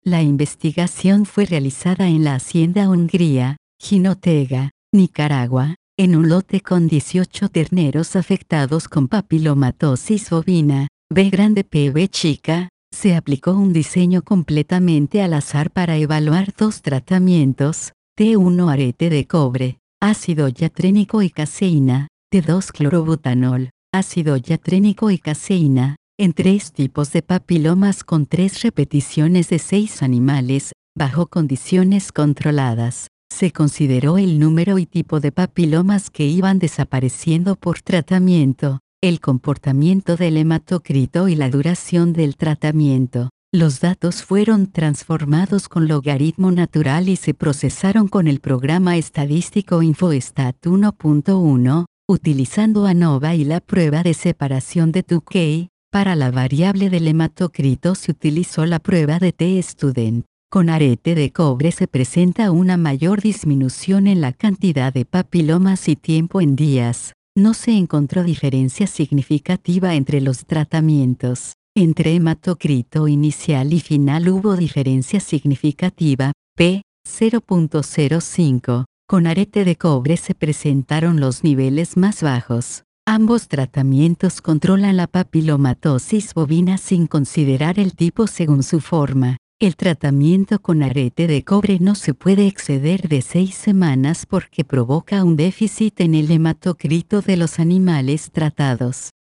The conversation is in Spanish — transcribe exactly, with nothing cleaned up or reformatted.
La investigación fue realizada en la Hacienda Hungría, Jinotega, Nicaragua, en un lote con dieciocho terneros afectados con papilomatosis bovina, B grande P B chica. Se aplicó un diseño completamente al azar para evaluar dos tratamientos, T uno arete de cobre, ácido hiatrénico y caseína, T dos clorobutanol, ácido hiatrénico y caseína, en tres tipos de papilomas con tres repeticiones de seis animales, bajo condiciones controladas. Se consideró el número y tipo de papilomas que iban desapareciendo por tratamiento, el comportamiento del hematocrito y la duración del tratamiento. Los datos fueron transformados con logaritmo natural y se procesaron con el programa estadístico InfoStat uno punto uno, utilizando ANOVA y la prueba de separación de Tukey. Para la variable del hematocrito se utilizó la prueba de T-Student. Con arete de cobre se presenta una mayor disminución en la cantidad de papilomas y tiempo en días. No se encontró diferencia significativa entre los tratamientos. Entre hematocrito inicial y final hubo diferencia significativa, P cero punto cero cinco. Con arete de cobre se presentaron los niveles más bajos. Ambos tratamientos controlan la papilomatosis bovina sin considerar el tipo según su forma. El tratamiento con arete de cobre no se puede exceder de seis semanas porque provoca un déficit en el hematocrito de los animales tratados.